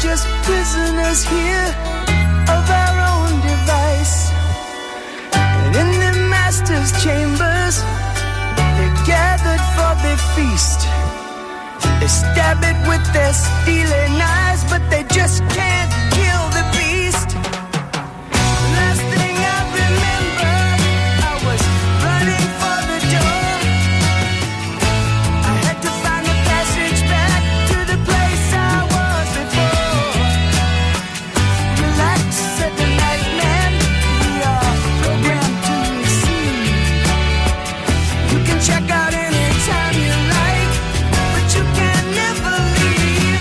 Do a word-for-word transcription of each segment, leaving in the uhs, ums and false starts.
just prisoners here of our own device. And in the master's chambers, they're gathered for their feast. They stab it with their steely knives, but they just can't kill the beast. The last thing I remember, I was running for the door. I had to find the passage back to the place I was before. Relax, said the night man, we are programmed to receive. You can check out anytime you like, but you can never leave.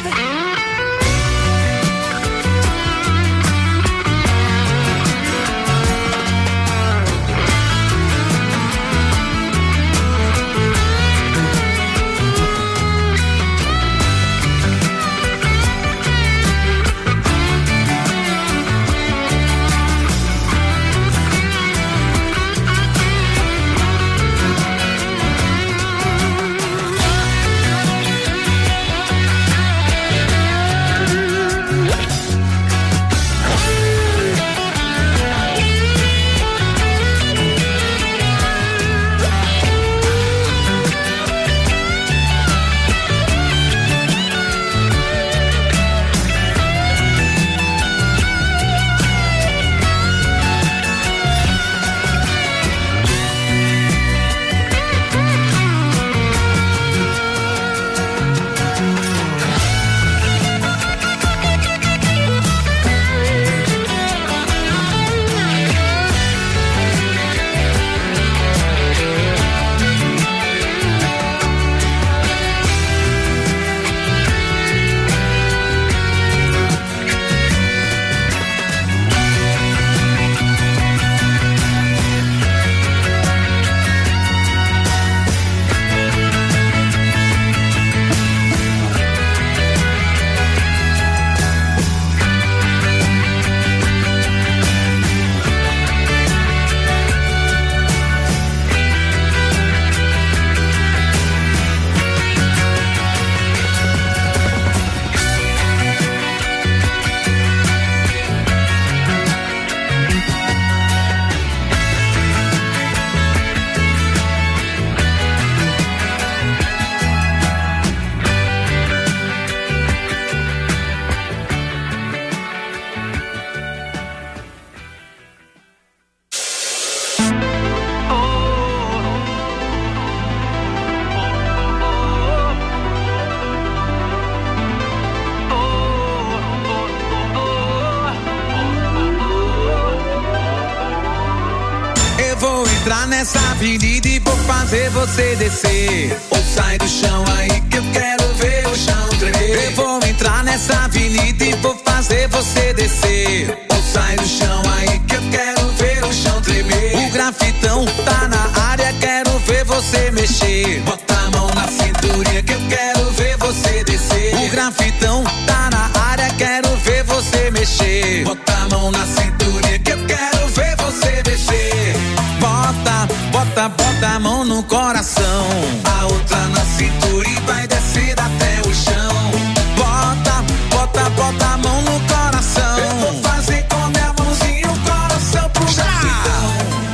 Nessa avenida e vou fazer você descer. Ou sai do chão aí que eu quero ver o chão tremer. Eu vou entrar nessa avenida e vou fazer você descer. Ou sai do chão aí que eu quero ver o chão tremer. O grafitão tá na área, quero ver você mexer. Bota a mão na cinturinha que eu quero ver você descer. O grafitão tá na área, quero ver você mexer. Bota a mão na cinturinha que eu quero ver você mexer. Bota, bota, bota a mão no coração, a outra na cintura e vai descer até o chão. Bota, bota, bota a mão no coração. Eu vou fazer com a minha mãozinha o coração pro grafitão.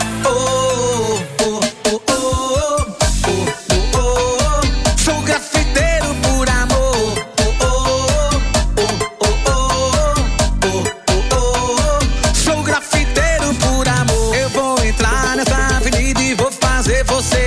Oh, oh, oh, oh, oh, oh, oh, oh. Sou grafiteiro por amor. Oh, oh, oh, oh, oh, oh, oh, oh. Sou grafiteiro por amor. Eu vou entrar nessa avenida e vou fazer você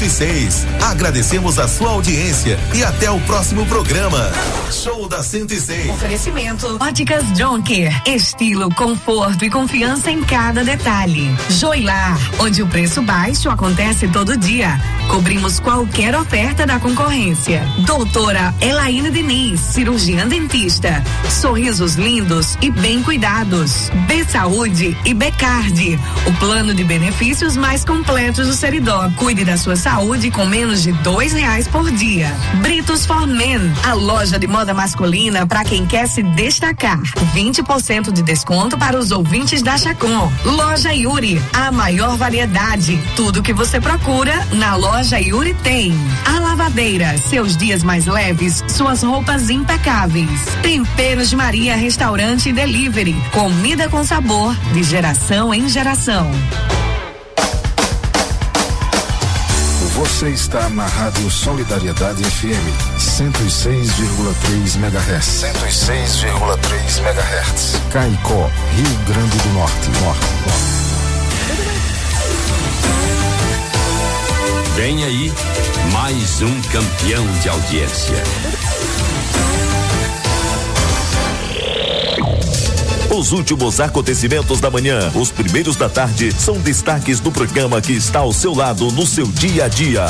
cento e seis. Agradecemos a sua audiência e até o próximo programa. Show da cento e seis. Oferecimento Óticas Jonker. Estilo, conforto e confiança em cada detalhe. Joilar, onde o preço baixo acontece todo dia. Cobrimos qualquer oferta da concorrência. Doutora Elaine Diniz, cirurgiã dentista. Sorrisos lindos e bem cuidados. B Saúde e Becard, o plano de benefícios mais completos do Seridó. Cuide da sua saúde com menos de dois reais por dia. Britos for Men, a loja de moda masculina para quem quer se destacar. vinte por cento de desconto para os ouvintes da Chacon. Loja Yuri, a maior variedade. Tudo que você procura na loja Yuri tem. A Lavadeira, seus dias mais leves, suas roupas impecáveis. Temperos de Maria, restaurante e delivery. Comida com sabor, de geração em geração. Você está na Rádio Solidariedade F M, cento e seis vírgula três megahertz. cento e seis vírgula três megahertz. Caicó, Rio Grande do Norte. Norte, Norte. Vem aí, mais um campeão de audiência. Os últimos acontecimentos da manhã, os primeiros da tarde, são destaques do programa que está ao seu lado no seu dia a dia.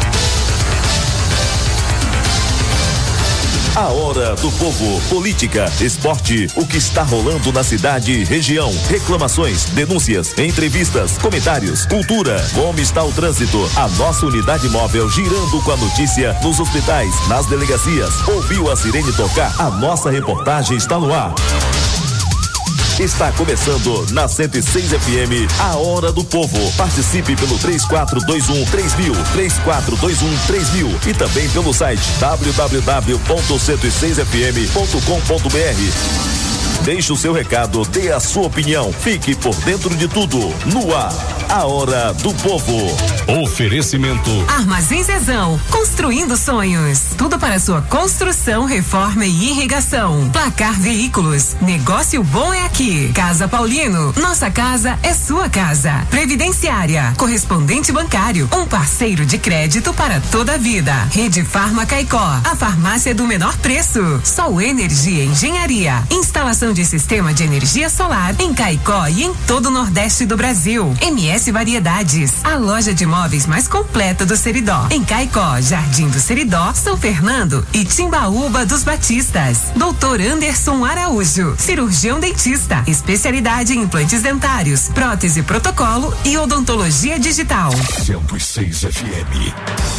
A Hora do Povo, política, esporte, o que está rolando na cidade e região, reclamações, denúncias, entrevistas, comentários, cultura, como está o trânsito, a nossa unidade móvel girando com a notícia nos hospitais, nas delegacias. Ouviu a sirene tocar? A nossa reportagem está no ar. Está começando na cento e seis F M, a Hora do Povo. Participe pelo três quatro dois um três mil, três quatro dois um três mil e também pelo site w w w ponto cento e seis f m ponto com ponto b r. Deixe o seu recado, dê a sua opinião, fique por dentro de tudo. No ar, a Hora do Povo. Oferecimento Armazém Zezão, construindo sonhos. Tudo para sua construção, reforma e irrigação. Placar Veículos, negócio bom é aqui. Casa Paulino, nossa casa é sua casa. Previdenciária, correspondente bancário, um parceiro de crédito para toda a vida. Rede Farma Caicó, a farmácia do menor preço. Sol Energia Engenharia, instalação de sistema de energia solar em Caicó e em todo o Nordeste do Brasil. M S Variedades, a loja de móveis mais completa do Seridó. Em Caicó, Jardim do Seridó, São Fernando e Timbaúba dos Batistas. Doutor Anderson Araújo, cirurgião dentista, especialidade em implantes dentários, prótese protocolo e odontologia digital. cento e seis F M.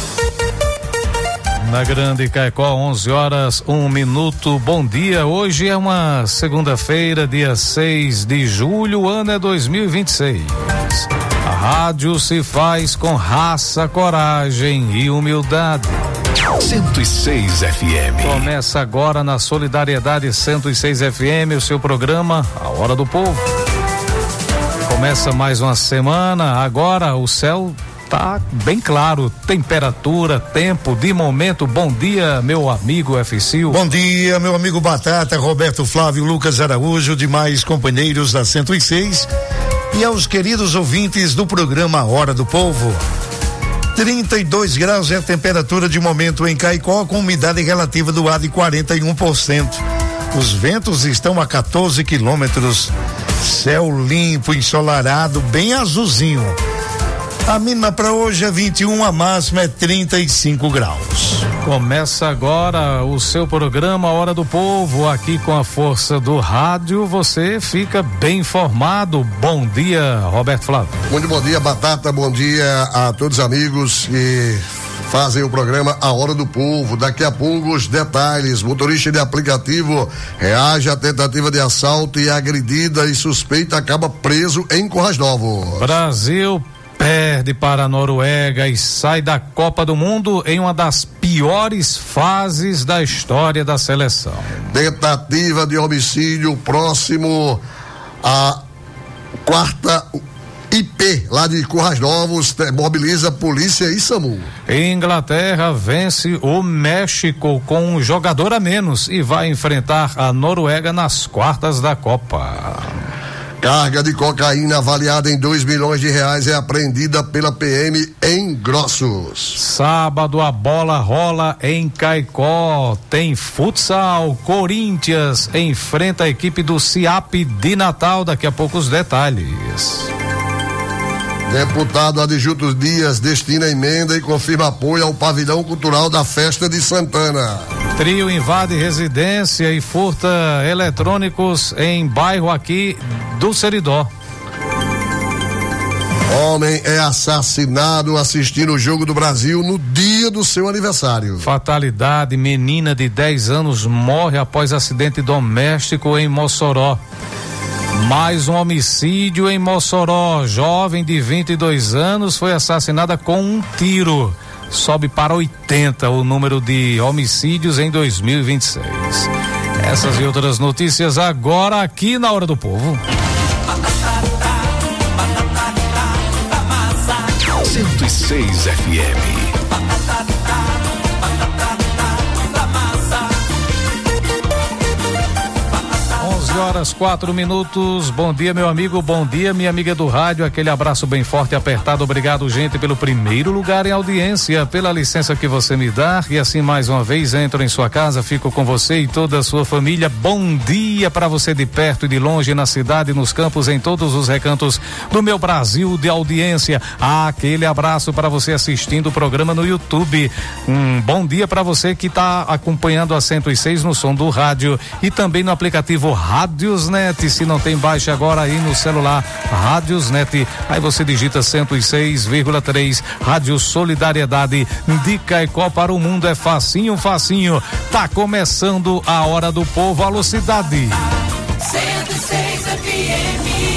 Na Grande Caicó, onze horas, um minuto. Bom dia. Hoje é uma segunda-feira, dia seis de julho, o ano é dois mil e vinte e seis. A rádio se faz com raça, coragem e humildade. cento e seis F M. Começa agora na Solidariedade cento e seis F M, o seu programa, A Hora do Povo. Começa mais uma semana, agora o céu tá bem claro, temperatura, tempo, de momento. Bom dia, meu amigo F. Silva. Bom dia, meu amigo Batata, Roberto Flávio, Lucas Araújo, demais companheiros da cento e seis e aos queridos ouvintes do programa Hora do Povo. trinta e dois graus é a temperatura de momento em Caicó, com umidade relativa do ar de quarenta e um por cento. Os ventos estão a quatorze quilômetros. Céu limpo, ensolarado, bem azulzinho. A mínima para hoje é vinte e um, a máxima é trinta e cinco graus. Começa agora o seu programa Hora do Povo, aqui com a força do rádio, você fica bem informado. Bom dia, Roberto Flávio. Muito bom dia, Batata, bom dia a todos os amigos que fazem o programa A Hora do Povo. Daqui a pouco os detalhes. Motorista de aplicativo reage à tentativa de assalto e agredida e suspeita acaba preso em Currais Novos. Brasil perde para a Noruega e sai da Copa do Mundo em uma das piores fases da história da seleção. Tentativa de homicídio próximo à quarta I P, lá de Currais Novos, mobiliza polícia e SAMU. Inglaterra vence o México com um jogador a menos e vai enfrentar a Noruega nas quartas da Copa. Carga de cocaína avaliada em dois milhões de reais é apreendida pela P M em Grossos. Sábado a bola rola em Caicó. Tem futsal. Corinthians enfrenta a equipe do C I A P de Natal. Daqui a pouco os detalhes. Deputado Adjunto Dias destina emenda e confirma apoio ao pavilhão cultural da Festa de Santana. Trio invade residência e furta eletrônicos em bairro aqui do Seridó. Homem é assassinado assistindo o Jogo do Brasil no dia do seu aniversário. Fatalidade, menina de dez anos morre após acidente doméstico em Mossoró. Mais um homicídio em Mossoró. Jovem de vinte e dois anos foi assassinada com um tiro. Sobe para oitenta o número de homicídios em dois mil e vinte e seis. Essas e outras notícias agora aqui na Hora do Povo. cento e seis F M. onze horas, quatro minutos. Bom dia, meu amigo. Bom dia, minha amiga do rádio. Aquele abraço bem forte e apertado. Obrigado, gente, pelo primeiro lugar em audiência, pela licença que você me dá. E assim, mais uma vez, entro em sua casa, fico com você e toda a sua família. Bom dia para você de perto e de longe, na cidade, nos campos, em todos os recantos do meu Brasil de audiência. Ah, aquele abraço para você assistindo o programa no YouTube. Um bom dia para você que está acompanhando a cento e seis no som do rádio e também no aplicativo Rádiosnet. Se não tem, baixe agora aí no celular Rádiosnet. Aí você digita cento e seis vírgula três Rádio Solidariedade de Caicó para o mundo. É facinho, facinho. Tá começando a Hora do Povo. Alô, cidade. cento e seis F M.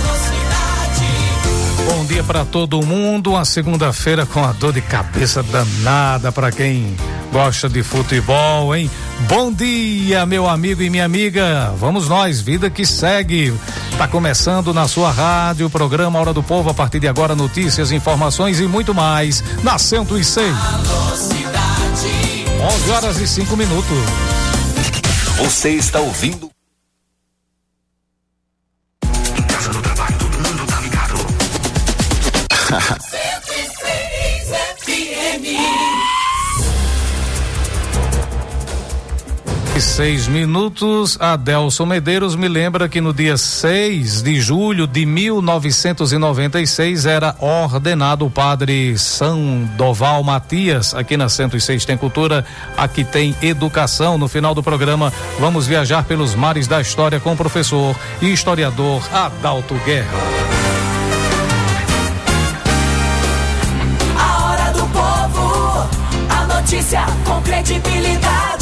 Bom dia para todo mundo. Uma segunda-feira com a dor de cabeça danada para quem gosta de futebol, hein? Bom dia, meu amigo e minha amiga. Vamos nós, vida que segue. Tá começando na sua rádio o programa Hora do Povo. A partir de agora, notícias, informações e muito mais na cento e seis. onze horas e cinco minutos. Você está ouvindo Casa do Trabalho, todo mundo tá ligado. cento e seis F M. Seis minutos. Adelson Medeiros me lembra que no dia seis de julho de mil novecentos e noventa e seis era ordenado o padre Sandoval Matias. Aqui na cento e seis tem cultura, aqui tem educação. No final do programa vamos viajar pelos mares da história com o professor e historiador Adalto Guerra. A Hora do Povo, a notícia com credibilidade.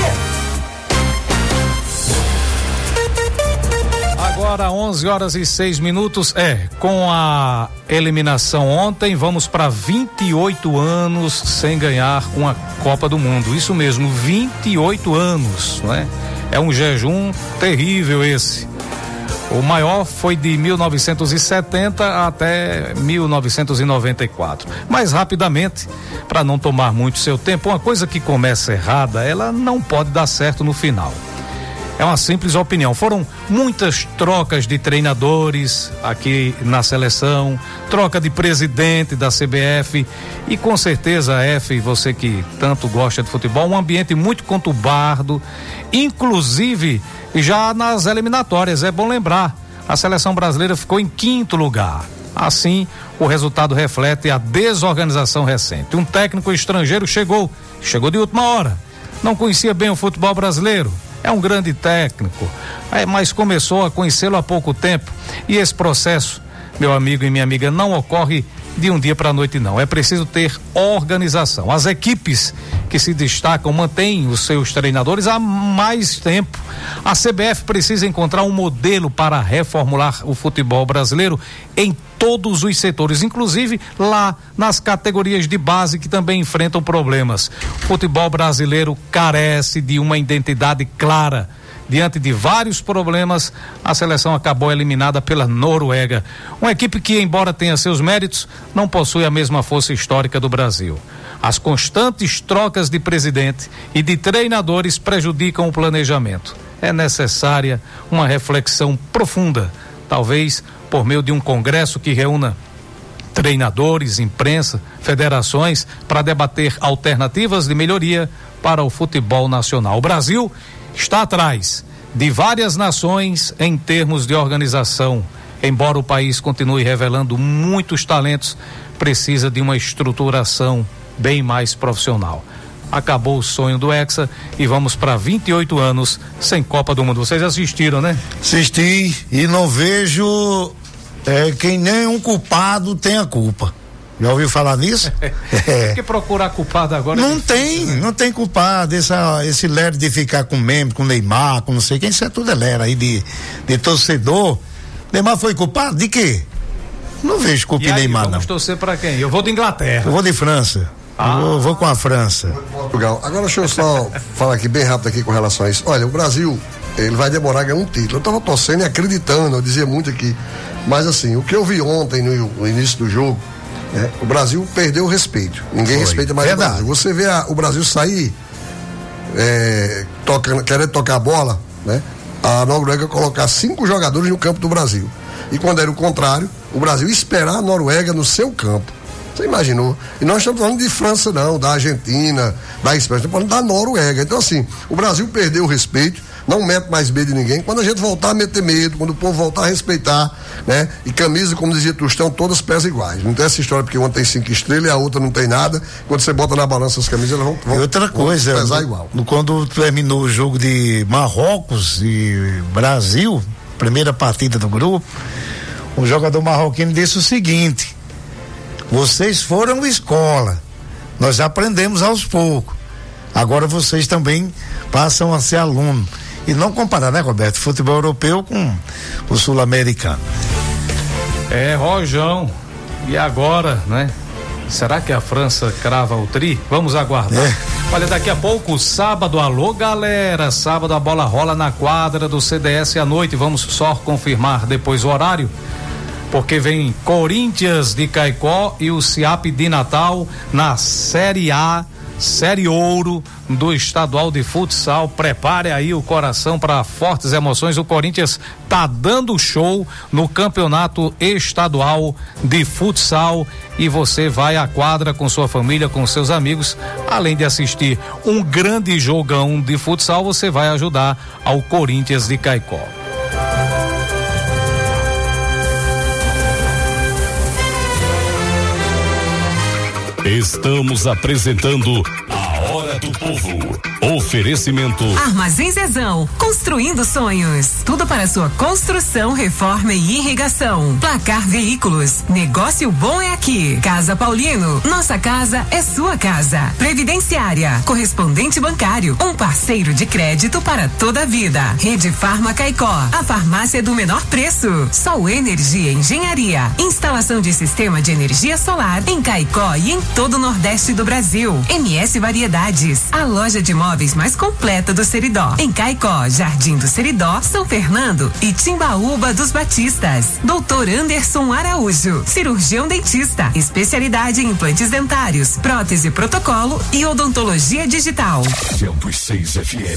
Agora onze horas e seis minutos. É, com a eliminação ontem, vamos para vinte e oito anos sem ganhar uma Copa do Mundo. Isso mesmo, vinte e oito anos, não é? É um jejum terrível esse. O maior foi de mil novecentos e setenta até mil novecentos e noventa e quatro. Mas rapidamente, para não tomar muito seu tempo, uma coisa que começa errada, ela não pode dar certo no final. É uma simples opinião. Foram muitas trocas de treinadores aqui na seleção, troca de presidente da C B F e com certeza a F, você que tanto gosta de futebol, um ambiente muito conturbado, inclusive já nas eliminatórias. É bom lembrar, a seleção brasileira ficou em quinto lugar. Assim, o resultado reflete a desorganização recente. Um técnico estrangeiro chegou, chegou de última hora, não conhecia bem o futebol brasileiro. É um grande técnico, mas começou a conhecê-lo há pouco tempo. E esse processo, meu amigo e minha amiga, não ocorre de um dia para a noite, não. É preciso ter organização. As equipes que se destacam mantêm os seus treinadores há mais tempo. A C B F precisa encontrar um modelo para reformular o futebol brasileiro em todos os setores, inclusive lá nas categorias de base que também enfrentam problemas. O futebol brasileiro carece de uma identidade clara. Diante de vários problemas, a seleção acabou eliminada pela Noruega. Uma equipe que, embora tenha seus méritos, não possui a mesma força histórica do Brasil. As constantes trocas de presidente e de treinadores prejudicam o planejamento. É necessária uma reflexão profunda talvez por meio de um congresso que reúna treinadores, imprensa, federações, para debater alternativas de melhoria para o futebol nacional. O Brasil está atrás de várias nações em termos de organização. Embora o país continue revelando muitos talentos, precisa de uma estruturação bem mais profissional. Acabou o sonho do Hexa e vamos para vinte e oito anos sem Copa do Mundo. Vocês assistiram, né? Assisti e não vejo é, quem nenhum culpado tem a culpa. Já ouviu falar nisso? É. Que procurar culpado agora? Não é tem, né? Não tem culpado. Essa, esse lero de ficar com meme, com Neymar, com não sei quem, isso é tudo é lero aí de, de torcedor. Neymar foi culpado de quê? Não vejo culpa em Neymar, vamos não. Vamos torcer pra quem? Eu vou de Inglaterra. Eu vou de França. Ah. Eu vou, vou com a França. Portugal. Agora deixa eu só falar aqui bem rápido aqui com relação a isso. Olha, o Brasil, ele vai demorar a ganhar um título. Eu tava torcendo e acreditando, eu dizia muito aqui. Mas assim, o que eu vi ontem no, no início do jogo, né, o Brasil perdeu o respeito. Ninguém Foi. respeita mais Verdade. o Brasil. Você vê a, o Brasil sair é, tocando, querendo tocar a bola, né? A Noruega colocar cinco jogadores no campo do Brasil. E quando era o contrário, o Brasil esperar a Noruega no seu campo. Você imaginou? E nós estamos falando de França, não, da Argentina, da Espanha, estamos falando da Noruega. Então, assim, o Brasil perdeu o respeito, não mete mais medo de ninguém. Quando a gente voltar a meter medo, quando o povo voltar a respeitar, né? E camisa, como dizia Tostão, todas pesam iguais. Não tem essa história porque uma tem cinco estrelas e a outra não tem nada. Quando você bota na balança as camisas, elas vão, vão, e outra coisa, vão pesar no, igual. No, quando terminou o jogo de Marrocos e Brasil, primeira partida do grupo, o jogador marroquino disse o seguinte: vocês foram escola, nós aprendemos aos poucos, agora vocês também passam a ser aluno. E não comparar, né, Roberto, futebol europeu com o sul-americano. É, Rojão, e agora, né? Será que a França crava o tri? Vamos aguardar. É. Olha, daqui a pouco, sábado, alô galera, sábado a bola rola na quadra do C D S à noite, vamos só confirmar depois o horário, porque vem Corinthians de Caicó e o C I A P de Natal na Série A, Série Ouro do Estadual de Futsal. Prepare aí o coração para fortes emoções. O Corinthians tá dando show no Campeonato Estadual de Futsal e você vai à quadra com sua família, com seus amigos. Além de assistir um grande jogão de futsal, você vai ajudar ao Corinthians de Caicó. Estamos apresentando a Hora do Povo. Oferecimento Armazém Zezão, construindo sonhos. Tudo para sua construção, reforma e irrigação. Placar Veículos, negócio bom é aqui. Casa Paulino, nossa casa é sua casa. Previdenciária, correspondente bancário, um parceiro de crédito para toda a vida. Rede Farma Caicó, a farmácia do menor preço. Sol Energia Engenharia, instalação de sistema de energia solar em Caicó e em todo o Nordeste do Brasil. M S Variedades, a loja de móveis mais completa do Seridó. Em Caicó, Jardim do Seridó, São Fernando e Timbaúba dos Batistas. Doutor Anderson Araújo, cirurgião dentista, especialidade em implantes dentários, prótese protocolo e odontologia digital. cento e seis F M.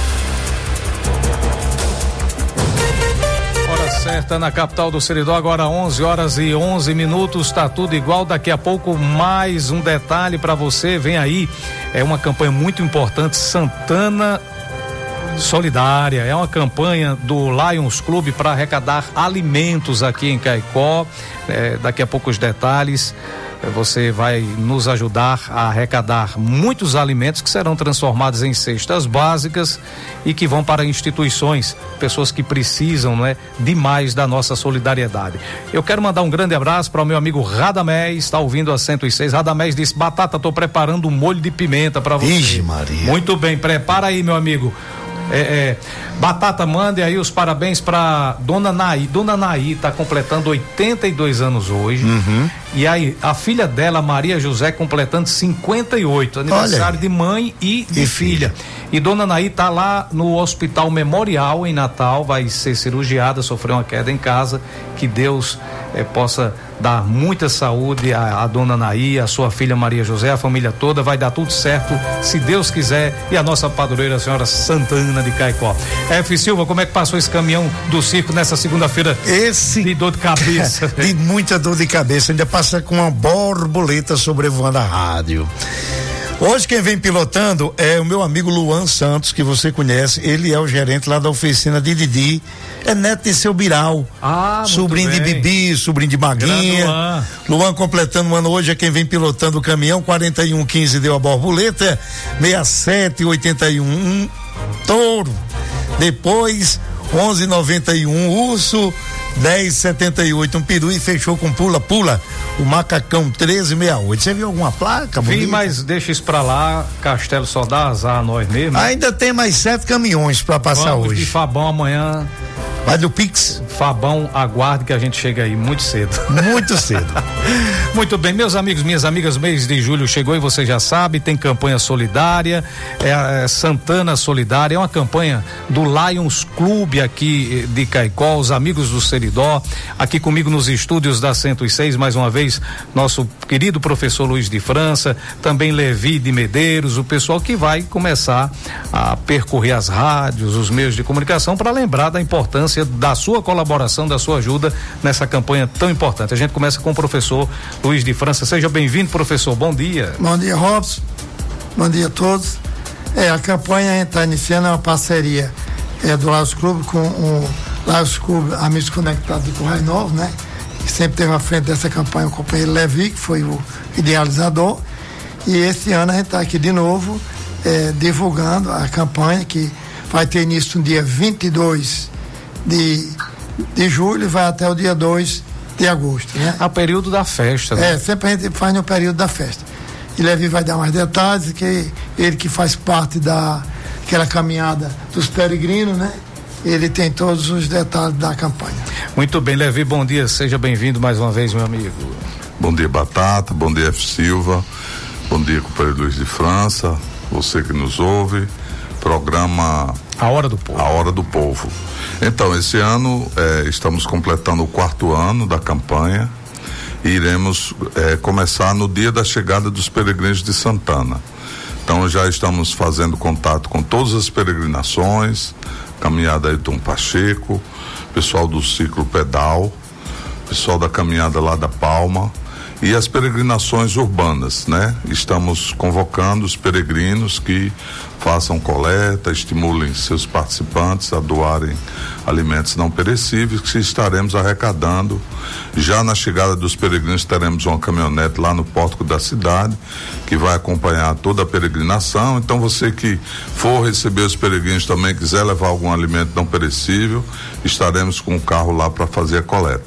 Hora certa na capital do Seridó, agora onze horas e onze minutos, tá tudo igual. Daqui a pouco mais um detalhe para você, vem aí, é uma campanha muito importante, Santana Solidária, é uma campanha do Lions Clube para arrecadar alimentos aqui em Caicó. É, daqui a pouco os detalhes. Você vai nos ajudar a arrecadar muitos alimentos que serão transformados em cestas básicas e que vão para instituições, pessoas que precisam, não é, demais da nossa solidariedade. Eu quero mandar um grande abraço para o meu amigo Radamés, está ouvindo a cento e seis. Radamés disse: Batata, tô preparando um molho de pimenta para você. Ixi, Maria. Muito bem, prepara aí, meu amigo. É, é, Batata, mande aí os parabéns para Dona Naí. Dona Naí está completando oitenta e dois anos hoje. Uhum. E aí, a filha dela, Maria José, completando cinquenta e oito, aniversário de mãe e de e filha. filha. E Dona Naí tá lá no Hospital Memorial em Natal, vai ser cirurgiada, sofreu uma queda em casa. Que Deus eh, possa dar muita saúde a, a Dona Naí, a sua filha Maria José, a família toda, vai dar tudo certo, se Deus quiser, e a nossa padroeira, a senhora Santana de Caicó. F. Silva, como é que passou esse caminhão do circo nessa segunda-feira? Esse de dor de cabeça. De muita dor de cabeça, ainda passa com uma borboleta sobrevoando a rádio. Hoje quem vem pilotando é o meu amigo Luan Santos, que você conhece. Ele é o gerente lá da oficina de Didi, é neto de seu Biral, ah, sobrinho de Bibi, sobrinho de Maguinha. Luan. Luan completando um ano hoje, é quem vem pilotando o caminhão. Quarenta e um quinze deu a borboleta, sessenta e sete oitenta e um um touro, depois onze noventa e um urso, dez setenta e oito um peru, e fechou com pula pula o macacão treze sessenta e oito. Você viu alguma placa? Vi, bonita? Mas deixa isso pra lá, Castelo só dá azar a nós mesmo. Ainda tem mais sete caminhões pra passar Vamos hoje. De Fabão amanhã. Vai do Pix? Fabão, aguarde que a gente chega aí muito cedo. Muito cedo. Muito bem, meus amigos, minhas amigas, mês de julho chegou e você já sabe, tem campanha solidária, é, é Santana Solidária, é uma campanha do Lions Clube aqui de Caicó, os amigos do Seridó, aqui comigo nos estúdios da cento e seis, mais uma vez, nosso querido professor Luiz de França, também Levi de Medeiros, o pessoal que vai começar a percorrer as rádios, os meios de comunicação, para lembrar da importância da sua colaboração, da sua ajuda nessa campanha tão importante. A gente começa com o professor Luiz de França. Seja bem-vindo, professor. Bom dia. Bom dia, Robson. Bom dia a todos. É, a campanha está iniciando uma parceria é, do Lions Clube com o Lions Clube Amigos Conectados de Correio Novo, né? Que sempre teve à frente dessa campanha o companheiro Levi, que foi o idealizador. E esse ano a gente está aqui de novo é, divulgando a campanha, que vai ter início no dia vinte e dois de, de julho e vai até o dia dois de agosto, né? A período da festa, né? É, sempre a gente faz no período da festa. E Levi vai dar mais detalhes, que ele que faz parte da aquela caminhada dos peregrinos, né? Ele tem todos os detalhes da campanha. Muito bem, Levi, bom dia, seja bem-vindo mais uma vez, meu amigo. Bom dia, Batata, bom dia, F. Silva, bom dia, companheiro Luiz de França, você que nos ouve, programa A Hora do Povo. A Hora do Povo. Então, esse ano eh, estamos completando o quarto ano da campanha e iremos eh, começar no dia da chegada dos peregrinos de Santana. Então, já estamos fazendo contato com todas as peregrinações, caminhada Ayrton Pacheco, pessoal do Ciclo Pedal, pessoal da caminhada lá da Palma e as peregrinações urbanas, né? Estamos convocando os peregrinos que façam coleta, estimulem seus participantes a doarem alimentos não perecíveis, que estaremos arrecadando. Já na chegada dos peregrinos teremos uma caminhonete lá no pórtico da cidade que vai acompanhar toda a peregrinação. Então você que for receber os peregrinos também quiser levar algum alimento não perecível, estaremos com o carro lá para fazer a coleta.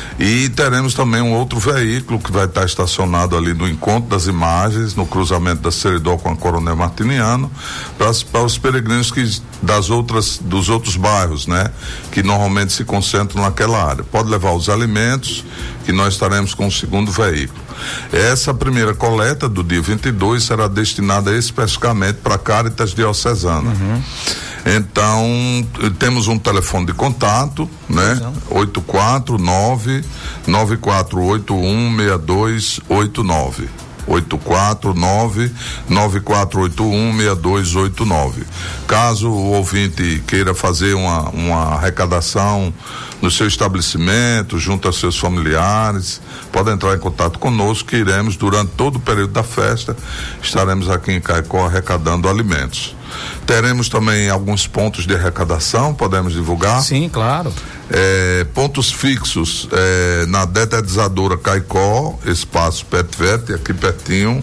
E teremos também um outro veículo que vai estar estacionado ali no encontro das imagens, no cruzamento da Seridó com a Coronel Martiniano, para os peregrinos que das outras dos outros bairros, né, que normalmente se concentram naquela área. Pode levar os alimentos, que nós estaremos com o segundo veículo. Essa primeira coleta do dia vinte e dois será destinada especificamente para a Caritas Diocesana. Uhum. Então, temos um telefone de contato, né? oito quatro nove, nove quatro oito um, seis dois oito nove. oito quatro nove, nove quatro oito um, seis dois oito nove. Caso o ouvinte queira fazer uma, uma arrecadação no seu estabelecimento, junto a seus familiares, pode entrar em contato conosco, que iremos, durante todo o período da festa, estaremos aqui em Caicó arrecadando alimentos. Teremos também alguns pontos de arrecadação, podemos divulgar? Sim, claro. É, pontos fixos é, na detetizadora Caicó, espaço Petvet, aqui pertinho.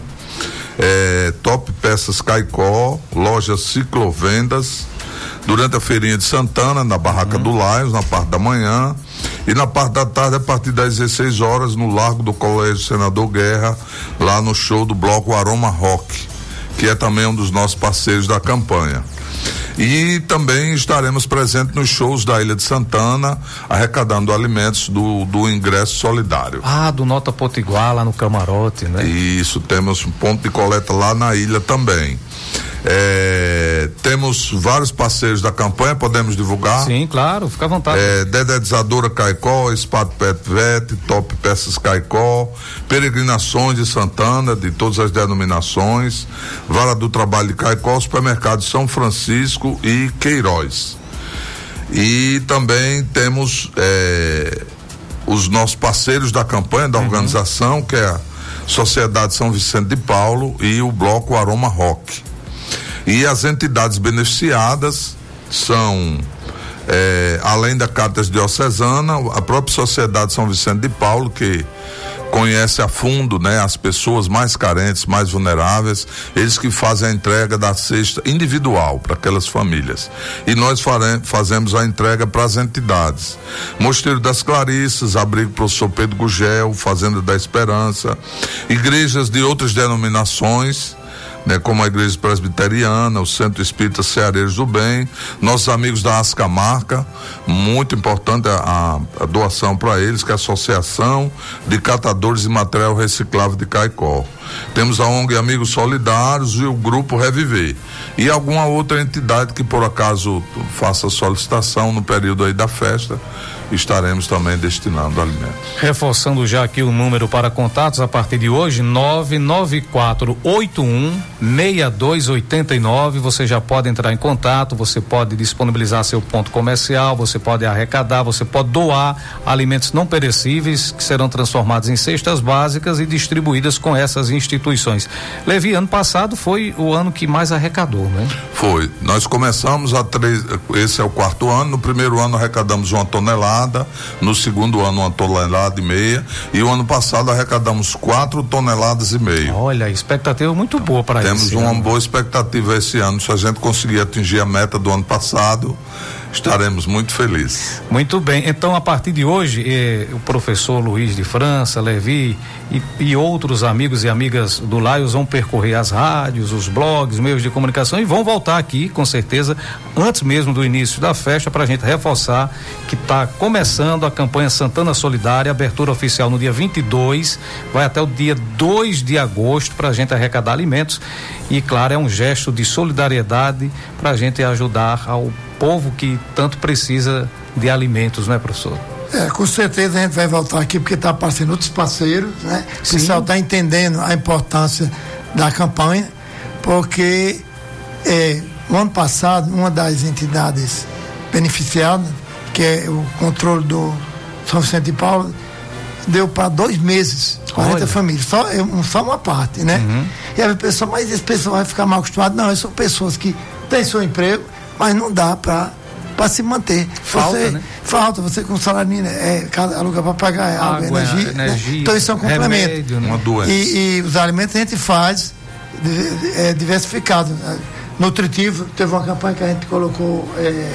É, Top Peças Caicó, loja Ciclovendas, durante a feirinha de Santana, na barraca uhum. do Lions, na parte da manhã, e na parte da tarde, a partir das dezesseis horas, no Largo do Colégio Senador Guerra, lá no show do bloco Aroma Rock, que é também um dos nossos parceiros da campanha. E também estaremos presentes nos shows da Ilha de Santana, arrecadando alimentos do, do ingresso solidário. Ah, do Nota Potiguar, lá no camarote, né? Isso, temos um ponto de coleta lá na ilha também. É, temos vários parceiros da campanha, podemos divulgar? Sim, claro, fica à vontade. É, Dedetizadora Caicó, Espato Pet Vet, Top Peças Caicó, Peregrinações de Santana, de todas as denominações, Vara do Trabalho de Caicó, Supermercado São Francisco e Queiroz. E também temos é, os nossos parceiros da campanha, da uhum. organização, que é a Sociedade São Vicente de Paulo e o Bloco Aroma Rock. E as entidades beneficiadas são, é, além da Caritas Diocesana, a própria Sociedade São Vicente de Paulo, que conhece a fundo, né, as pessoas mais carentes, mais vulneráveis, eles que fazem a entrega da cesta individual para aquelas famílias. E nós fare, fazemos a entrega para as entidades. Mosteiro das Clarissas, Abrigo Professor Pedro Gugel, Fazenda da Esperança, igrejas de outras denominações, né, como a Igreja Presbiteriana, o Centro Espírita Ceareiros do Bem, nossos amigos da Ascamarca, muito importante a, a doação para eles, que é a Associação de Catadores de Material Reciclável de Caicó. Temos a O N G Amigos Solidários e o Grupo Reviver. E alguma outra entidade que por acaso faça solicitação no período aí da festa, estaremos também destinando alimentos. Reforçando já aqui o número para contatos a partir de hoje, nove nove quatro oito um seis dois oito nove. Você já pode entrar em contato, você pode disponibilizar seu ponto comercial, você pode arrecadar, você pode doar alimentos não perecíveis que serão transformados em cestas básicas e distribuídas com essas instituições. Levi, ano passado foi o ano que mais arrecadou, né? Foi. Nós começamos a três, esse é o quarto ano, no primeiro ano arrecadamos uma tonelada, no segundo ano uma tonelada e meia, e o ano passado arrecadamos quatro toneladas e meia. Olha, expectativa muito boa para isso. Temos uma ano. boa expectativa esse ano. Se a gente conseguir atingir a meta do ano passado, estaremos muito felizes. Muito bem, então a partir de hoje eh, o professor Luiz de França, Levi e, e outros amigos e amigas do Laios vão percorrer as rádios, os blogs, meios de comunicação e vão voltar aqui com certeza antes mesmo do início da festa para a gente reforçar que está começando a campanha Santana Solidária, abertura oficial no dia vinte e dois, vai até o dia dois de agosto para a gente arrecadar alimentos e claro, é um gesto de solidariedade para a gente ajudar ao povo que tanto precisa de alimentos, né, professor? É, com certeza a gente vai voltar aqui porque está aparecendo outros parceiros, né? O pessoal está entendendo a importância da campanha, porque é, o ano passado, uma das entidades beneficiadas, que é o controle do São Vicente de Paulo, deu para dois meses, quarenta Olha. famílias, só, só uma parte, né? Uhum. E a pessoa, mas esse pessoal vai ficar mal acostumado? Não, são pessoas que têm seu emprego, mas não dá para para se manter. Falta, você, né? Falta, você com salário mínimo, é, aluga para pagar é água, água, energia, energia né? Então isso é um complemento. Remédio, né? Uma doença. E, e os alimentos a gente faz é, diversificado, né? Nutritivo, teve uma campanha que a gente colocou, é,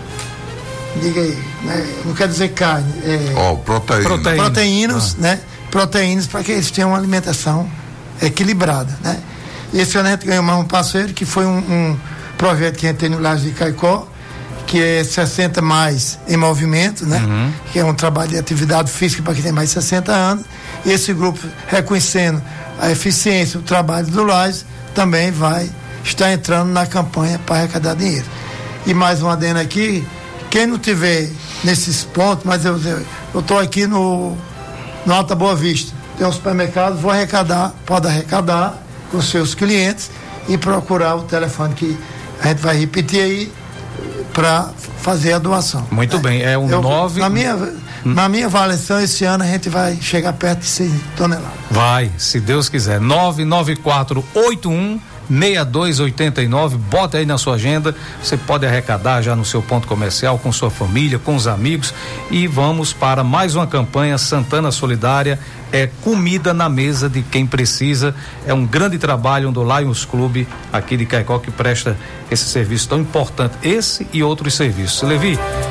diga aí, né? Não quer dizer carne, é, oh, proteína. proteína. proteínas, ah. né? Proteínas para que eles tenham uma alimentação equilibrada, né? E esse ano a gente ganhou mais um parceiro que foi um, um projeto que a gente tem no Laje de Caicó, que é sessenta mais em movimento, né? Uhum. Que é um trabalho de atividade física para quem tem mais de sessenta anos. E esse grupo, reconhecendo a eficiência, o trabalho do Laje, também vai estar entrando na campanha para arrecadar dinheiro. E mais um adendo aqui, quem não tiver nesses pontos, mas eu estou aqui no, no Alta Boa Vista, tem um supermercado, vou arrecadar, pode arrecadar com seus clientes e procurar o telefone que a gente vai repetir aí para fazer a doação. Muito é, bem, é um eu, nove. Na minha, hum. na minha avaliação, esse ano a gente vai chegar perto de seis toneladas. Vai, se Deus quiser. nove nove quatro oito um seis dois oito nove, bota aí na sua agenda, você pode arrecadar já no seu ponto comercial, com sua família, com os amigos e vamos para mais uma campanha Santana Solidária, é comida na mesa de quem precisa, é um grande trabalho do Lions Clube aqui de Caicó que presta esse serviço tão importante, esse e outros serviços. Levi,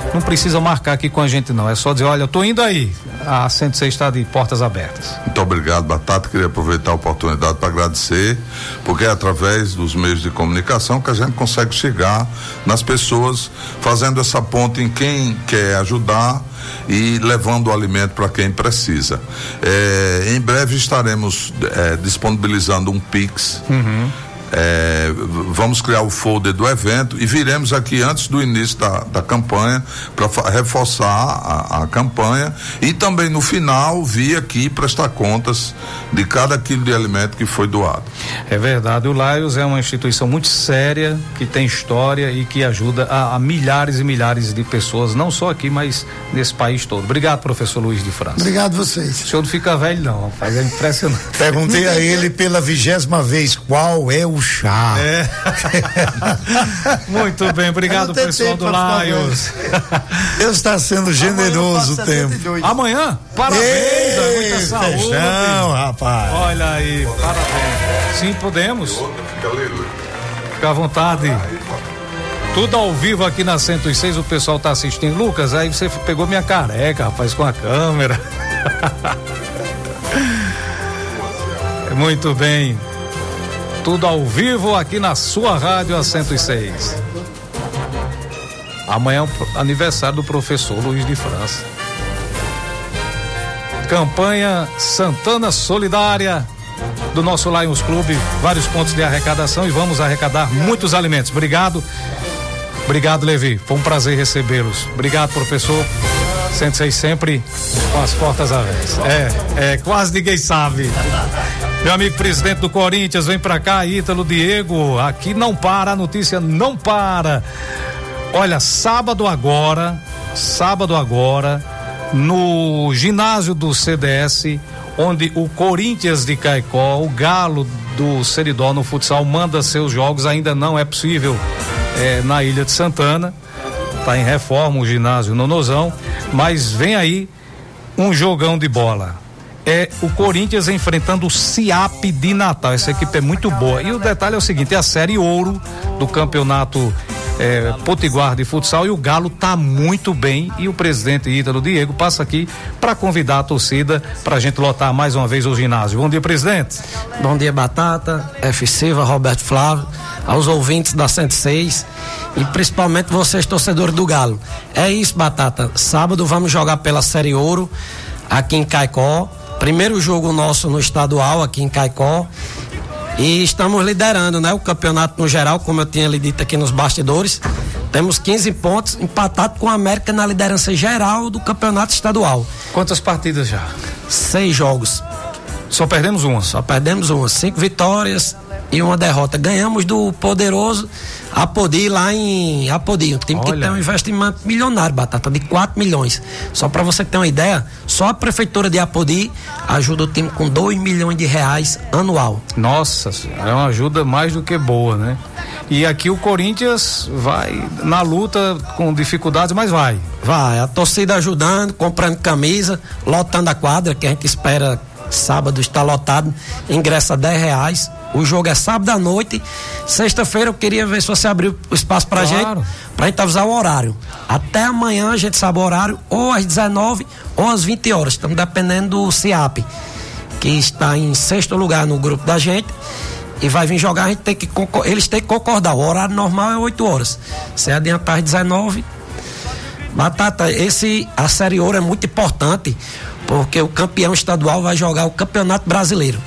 não precisa marcar aqui com a gente não, é só dizer, olha, eu tô indo aí, a cento e seis está de portas abertas. Muito obrigado, Batata, queria aproveitar a oportunidade para agradecer, porque é através dos meios de comunicação que a gente consegue chegar nas pessoas, fazendo essa ponte em quem quer ajudar e levando o alimento para quem precisa. É, em breve estaremos é, disponibilizando um Pix. Uhum. É, vamos criar o folder do evento e viremos aqui antes do início da, da campanha para reforçar a, a campanha e também no final vir aqui prestar contas de cada quilo de alimento que foi doado. É verdade, o Lions é uma instituição muito séria, que tem história e que ajuda a, a milhares e milhares de pessoas, não só aqui, mas nesse país todo. Obrigado, professor Luiz de França. Obrigado a vocês. O senhor não fica velho não, rapaz, é impressionante. Perguntei a ele pela vigésima vez qual é o chá. É. Muito bem, obrigado pessoal do Lions. Deus está sendo generoso o tempo. Amanhã, parabéns, Ei, muita saúde. Feijão, rapaz. Olha aí, parabéns. Sim, podemos. Fica à vontade. Tudo ao vivo aqui na cento e seis, o pessoal tá assistindo. Lucas, aí você pegou minha careca, rapaz, com a câmera. Muito bem. Tudo ao vivo aqui na sua rádio a cento e seis. Amanhã é o aniversário do professor Luiz de França. Campanha Santana Solidária do nosso Lions Clube, vários pontos de arrecadação e vamos arrecadar muitos alimentos. Obrigado. Obrigado, Levi. Foi um prazer recebê-los. Obrigado, professor. cento e seis sempre com as portas abertas. É, é, quase ninguém sabe. Meu amigo presidente do Corinthians, vem pra cá, Ítalo Diego, aqui não para, a notícia não para. Olha, sábado agora, sábado agora, no ginásio do C D S, onde o Corinthians de Caicó, o Galo do Seridó no futsal manda seus jogos, ainda não é possível é, na Ilha de Santana, tá em reforma o ginásio Nonozão, mas vem aí um jogão de bola. É o Corinthians enfrentando o CIAP de Natal. Essa equipe é muito boa. E o detalhe é o seguinte: é a série ouro do campeonato é, potiguar de futsal e o Galo tá muito bem. E o presidente Ítalo Diego passa aqui para convidar a torcida para a gente lotar mais uma vez o ginásio. Bom dia, presidente. Bom dia, Batata, F. Silva, Roberto Flávio, aos ouvintes da cento e seis e principalmente vocês, torcedores do Galo. É isso, Batata. Sábado vamos jogar pela série ouro aqui em Caicó. Primeiro jogo nosso no estadual aqui em Caicó e estamos liderando, né? O campeonato no geral, como eu tinha lhe dito aqui nos bastidores, temos quinze pontos, empatado com a América na liderança geral do campeonato estadual. Quantas partidas já? Seis jogos. Só perdemos uma? Só perdemos uma, cinco vitórias e uma derrota. Ganhamos do poderoso Apodi lá em Apodi, um time Olha. que tem um investimento milionário, Batata, de quatro milhões. Só para você ter uma ideia, só a prefeitura de Apodi ajuda o time com dois milhões de reais anual. Nossa, é uma ajuda mais do que boa, né? E aqui o Corinthians vai na luta com dificuldades, mas vai. Vai, a torcida ajudando, comprando camisa, lotando a quadra, que a gente espera sábado está lotado, ingressa dez reais. O jogo é sábado à noite. Sexta-feira eu queria ver se você abriu o espaço pra claro. gente, pra gente avisar o horário. Até amanhã a gente sabe o horário, ou às dezenove ou às vinte horas. Estamos dependendo do CIAP, que está em sexto lugar no grupo da gente. E vai vir jogar, a gente tem que eles têm que concordar. O horário normal é oito horas. Se adiantar às dezenove. Batata, esse, a Série Ouro é muito importante, porque o campeão estadual vai jogar o Campeonato Brasileiro.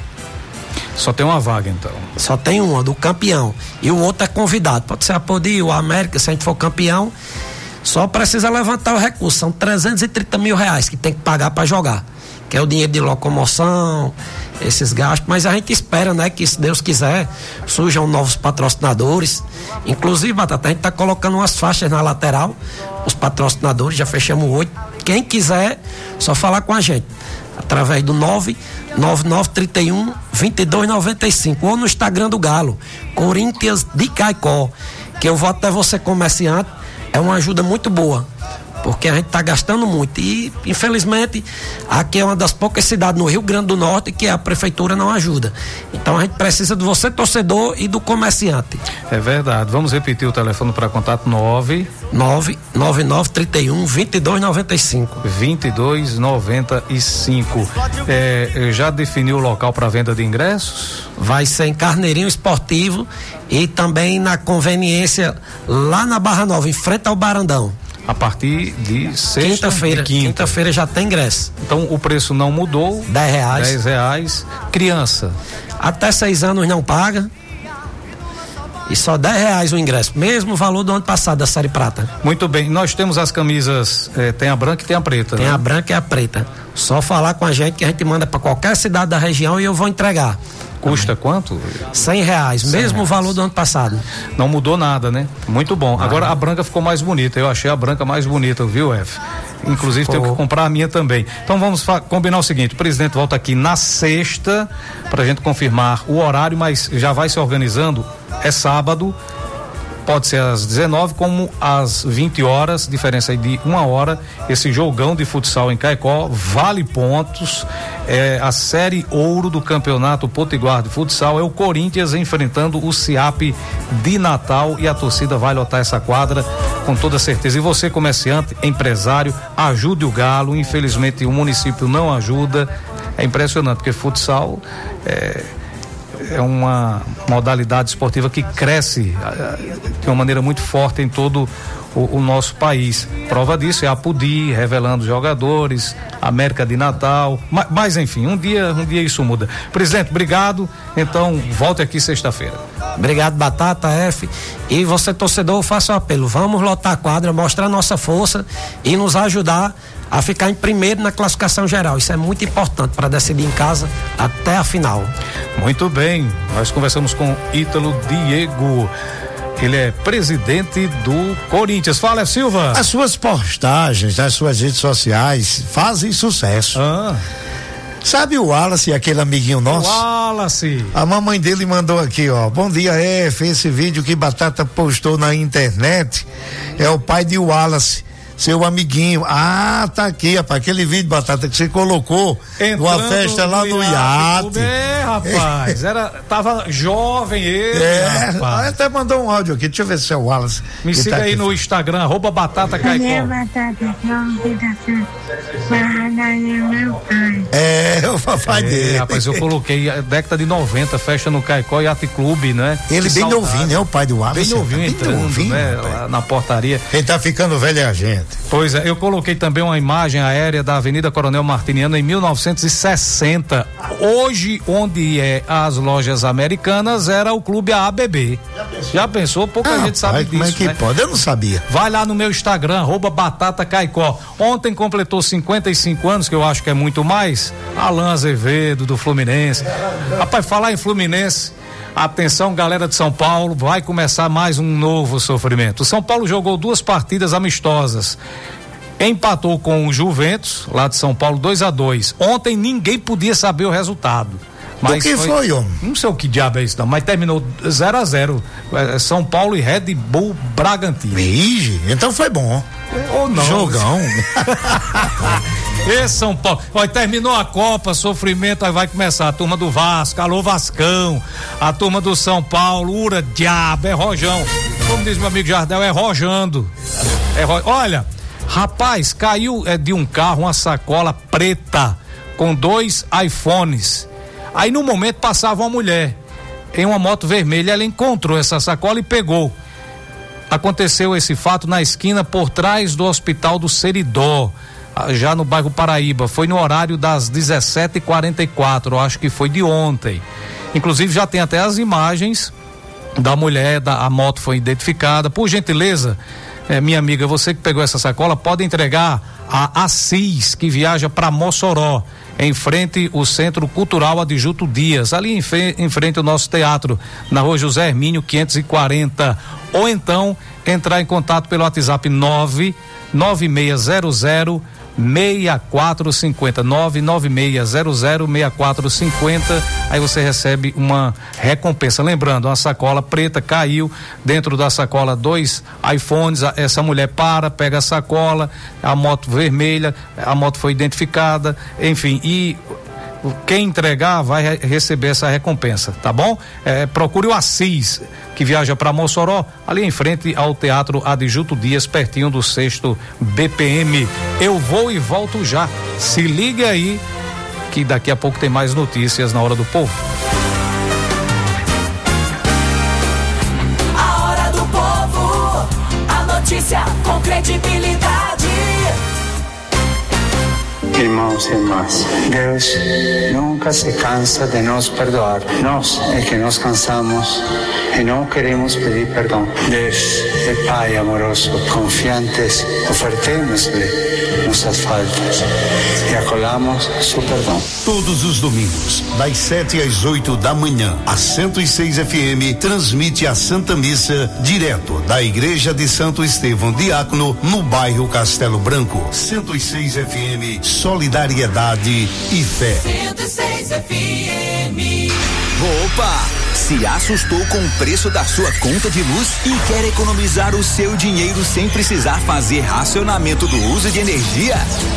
Só tem uma vaga, então? Só tem uma, do campeão. E o outro é convidado. Pode ser a Apodi, o América, se a gente for campeão. Só precisa levantar o recurso. São trezentos e trinta mil reais que tem que pagar para jogar. Que é o dinheiro de locomoção, esses gastos. Mas a gente espera, né, que se Deus quiser, surjam novos patrocinadores. Inclusive, Batata, a gente tá colocando umas faixas na lateral. Os patrocinadores, já fechamos oito. Quem quiser, só falar com a gente. Através do nove nove nove três um vinte e dois noventa e cinco ou no Instagram do Galo, Corinthians de Caicó, que eu vou até você comerciante, é uma ajuda muito boa, porque a gente está gastando muito e, infelizmente, aqui é uma das poucas cidades no Rio Grande do Norte que a prefeitura não ajuda. Então a gente precisa de você, torcedor, e do comerciante. É verdade. Vamos repetir o telefone para contato: nove nove nove nove trinta e um vinte e dois noventa e cinco. vinte e dois noventa e cinco. É, já definiu o local para venda de ingressos? Vai ser em Carneirinho Esportivo e também na conveniência lá na Barra Nova, em frente ao Barandão. A partir de sexta, quinta-feira. Quinta. Quinta-feira já tem ingresso. Então o preço não mudou. Dez reais. Dez reais. Criança. Até seis anos não paga. E só dez reais o ingresso. Mesmo valor do ano passado da Série Prata. Muito bem. Nós temos as camisas, eh, tem a branca e tem a preta. Tem né? a branca e a preta. Só falar com a gente que a gente manda para qualquer cidade da região e eu vou entregar. Custa quanto? Cem reais, cem mesmo reais. o valor do ano passado. Não mudou nada, né? Muito bom. Ah. Agora a branca ficou mais bonita. Eu achei a branca mais bonita, viu, F? Inclusive Ficou. tenho que comprar a minha também. Então vamos combinar o seguinte: o presidente volta aqui na sexta pra gente confirmar o horário, mas já vai se organizando. É sábado. Pode ser às dezenove como às vinte horas, diferença aí de uma hora. Esse jogão de futsal em Caicó vale pontos. É a série ouro do campeonato potiguar de futsal. É o Corinthians enfrentando o CIAP de Natal e a torcida vai lotar essa quadra com toda certeza. E você, comerciante, empresário, ajude o Galo. Infelizmente o município não ajuda. É impressionante porque futsal é. É uma modalidade esportiva que cresce de uma maneira muito forte em todo o, o nosso país. Prova disso é a Pudi, revelando jogadores, América de Natal, mas, mas enfim, um dia, um dia isso muda. Presidente, obrigado. Então, volte aqui sexta-feira. Obrigado, Batata, F. E você, torcedor, faça o apelo. Vamos lotar a quadra, mostrar nossa força e nos ajudar a ficar em primeiro na classificação geral. Isso é muito importante para decidir em casa até a final. Muito bem, nós conversamos com Ítalo Diego. Ele é presidente do Corinthians. Fala, Silva. As suas postagens nas suas redes sociais fazem sucesso. Ah. Sabe o Wallace, aquele amiguinho nosso? Wallace. A mamãe dele mandou aqui, ó. Bom dia, F. Esse vídeo que Batata postou na internet é o pai de Wallace, seu amiguinho. Ah, tá aqui, rapaz, aquele vídeo, Batata, que você colocou numa festa lá no iate. É, rapaz, era, tava jovem ele, é, rapaz. Até mandou um áudio aqui, deixa eu ver se é o Wallace. Me siga tá aí aqui no Instagram, arroba Batata Caicó. É, o papai é, dele. Rapaz, eu coloquei década de noventa, festa no Caicó Yacht Clube, né? Ele que bem saudade. novinho, né? O pai do Wallace. Bem novinho, bem entrando, novinho, né? Lá na portaria. Quem tá ficando velho é a gente. Pois é, eu coloquei também uma imagem aérea da Avenida Coronel Martiniano em mil novecentos e sessenta. Hoje, onde é as lojas americanas, era o clube A B B. Já pensou? Já pensou? Pouca ah, gente sabe pai, disso. Como é que né? pode? Eu não sabia. Vai lá no meu Instagram, arroba Batata Caicó. Ontem completou cinquenta e cinco anos, que eu acho que é muito mais, Alan Azevedo, do Fluminense. Rapaz, falar em Fluminense, atenção, galera de São Paulo, vai começar mais um novo sofrimento. O São Paulo jogou duas partidas amistosas. Empatou com o Juventus, lá de São Paulo, dois a dois. Ontem ninguém podia saber o resultado. Mas o que foi, foi homem? Não sei o que diabo é isso, não, mas terminou zero a zero. É, São Paulo e Red Bull Bragantino. Ige, então foi bom. Ou não. Jogão. E São Paulo. Olha, terminou a Copa, sofrimento, aí vai começar a turma do Vasco, alô Vascão, a turma do São Paulo, ura, diabo, é rojão. Como diz meu amigo Jardel, é rojando. É ro... Olha, rapaz, caiu é, de um carro uma sacola preta com dois iPhones. Aí no momento passava uma mulher em uma moto vermelha, ela encontrou essa sacola e pegou. Aconteceu esse fato na esquina por trás do Hospital do Seridó, já no bairro Paraíba. Foi no horário das dezessete e quarenta e quatro, acho que foi de ontem. Inclusive já tem até as imagens da mulher, da, a moto foi identificada. Por gentileza, é, minha amiga, você que pegou essa sacola, pode entregar a Assis, que viaja para Mossoró, em frente ao Centro Cultural Adjuto Dias, ali em, fe, em frente ao nosso teatro, na rua José Hermínio quinhentos e quarenta. Ou então entrar em contato pelo WhatsApp nove nove seis zero zero seis quatro cinco zero, nove nove seis zero zero seis quatro cinco zero. Aí você recebe uma recompensa. Lembrando, uma sacola preta caiu, dentro da sacola dois iPhones. Essa mulher para, pega a sacola, a moto vermelha, a moto foi identificada, enfim, e quem entregar vai receber essa recompensa, tá bom? É, procure o Assis, que viaja para Mossoró, ali em frente ao Teatro Adjuto Dias, pertinho do sexto B P M. Eu vou e volto já. Se liga aí, que daqui a pouco tem mais notícias na Hora do Povo. A Hora do Povo, a notícia com credibilidade. Irmãos e irmãs, Deus nunca se cansa de nos perdoar. Nós é que nos cansamos e não queremos pedir perdão. Deus é Pai amoroso, confiantes, ofertemos-lhe nossas faltas e acolhamos seu perdão. Todos os domingos, das sete às oito da manhã, a cento e seis F M transmite a Santa Missa direto da Igreja de Santo Estevão Diácono, no bairro Castelo Branco. cento e seis F M, solidariedade e fé. cento e seis F M. Opa! Se assustou com o preço da sua conta de luz e quer economizar o seu dinheiro sem precisar fazer racionamento do uso de energia?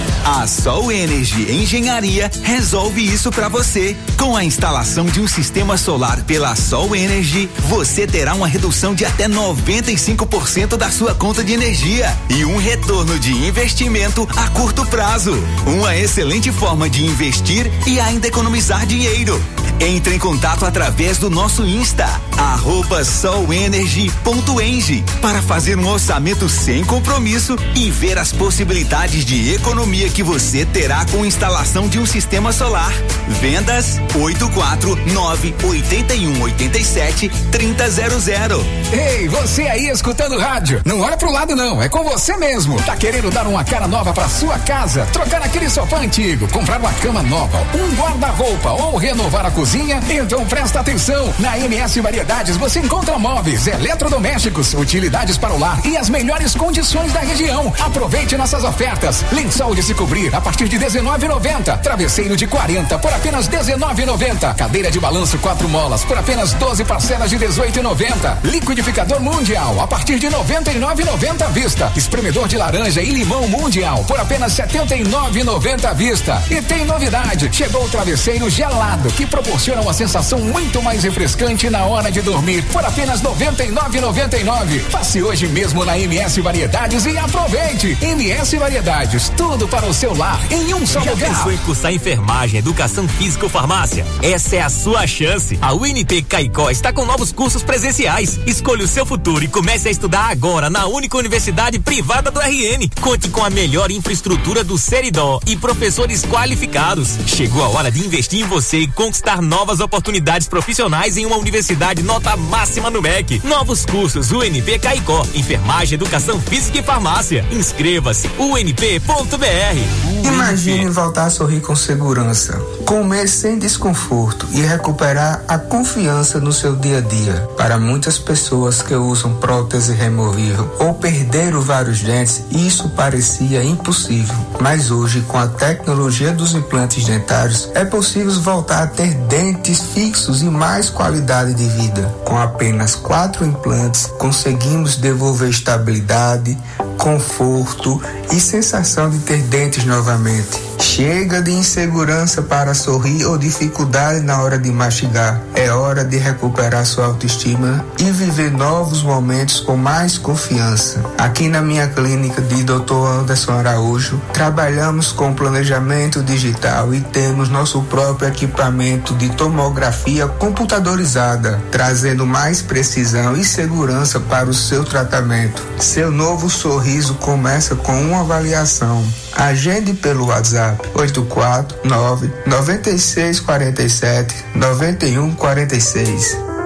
A Sol Energy Engenharia resolve isso para você. Com a instalação de um sistema solar pela Sol Energy, você terá uma redução de até noventa e cinco por cento da sua conta de energia e um retorno de investimento a curto prazo. Uma excelente forma de investir e ainda economizar dinheiro. Entre em contato através do nosso Insta, arroba solenergy ponto eng, para fazer um orçamento sem compromisso e ver as possibilidades de economia que você terá com a instalação de um sistema solar. Vendas oito quatro nove oito um oito sete três zero zero. Ei, você aí escutando rádio, não olha pro lado não, é com você mesmo. Tá querendo dar uma cara nova pra sua casa, trocar aquele sofá antigo, comprar uma cama nova, um guarda-roupa ou renovar a cozinha? Então presta atenção, na M S Variedades você encontra móveis, eletrodomésticos, utilidades para o lar e as melhores condições da região. Aproveite nossas ofertas. Lençol de se cobrir a partir de dezenove e noventa, travesseiro de quarenta por apenas dezenove e noventa, cadeira de balanço quatro molas por apenas doze parcelas de dezoito e noventa, liquidificador Mundial a partir de noventa e nove e noventa à vista, espremedor de laranja e limão Mundial por apenas setenta e nove e noventa à vista. E tem novidade, chegou o travesseiro gelado que proporciona uma sensação muito mais refrescante na hora de dormir por apenas noventa e nove e noventa e nove. Passe hoje mesmo na M S Variedades e aproveite. M S Variedades, tudo para o seu lar em um só Já lugar. pensou em cursar enfermagem, educação física ou farmácia? Essa é a sua chance. A U N P Caicó está com novos cursos presenciais. Escolha o seu futuro e comece a estudar agora na única universidade privada do R N. Conte com a melhor infraestrutura do Seridó e professores qualificados. Chegou a hora de investir em você e conquistar novas oportunidades profissionais em uma universidade nota máxima no M E C. Novos cursos U N P Caicó, enfermagem, educação física e farmácia. Inscreva-se u n p ponto b r. Imagine voltar a sorrir com segurança, comer sem desconforto e recuperar a confiança no seu dia a dia. Para muitas pessoas que usam prótese removível ou perderam vários dentes, isso parecia impossível. Mas hoje, com a tecnologia dos implantes dentários, é possível voltar a ter dentes fixos e mais qualidade de vida. Com apenas quatro implantes, conseguimos devolver estabilidade, conforto e sensação de ter dentes novamente. Chega de insegurança para sorrir ou dificuldade na hora de mastigar. É hora de recuperar sua autoestima e viver novos momentos com mais confiança. Aqui na minha clínica de doutor Anderson Araújo, trabalhamos com planejamento digital e temos nosso próprio equipamento de tomografia computadorizada, trazendo mais precisão e segurança para o seu tratamento. Seu novo sorriso começa com uma avaliação. Agende pelo WhatsApp oito quatro nove nove seis quatro sete nove um quatro seis.